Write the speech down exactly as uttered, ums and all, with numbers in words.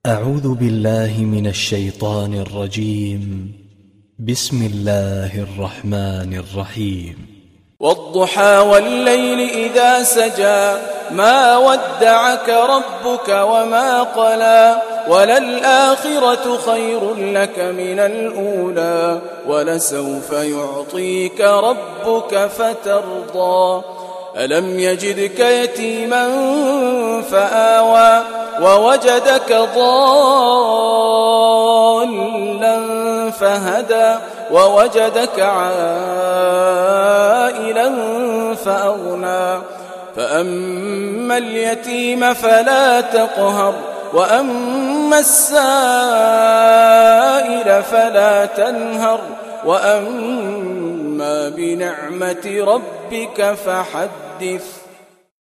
أعوذ بالله من الشيطان الرجيم. بسم الله الرحمن الرحيم. والضحى والليل إذا سجى ما ودعك ربك وما قلى وللآخرة خير لك من الأولى ولسوف يعطيك ربك فترضى ألم يجدك يتيما فآوى ووجدك ضالا فهدى ووجدك عائلا فأغنى فأما اليتيم فلا تقهر وأما السائل فلا تنهر وأما بنعمة ربك فحدث.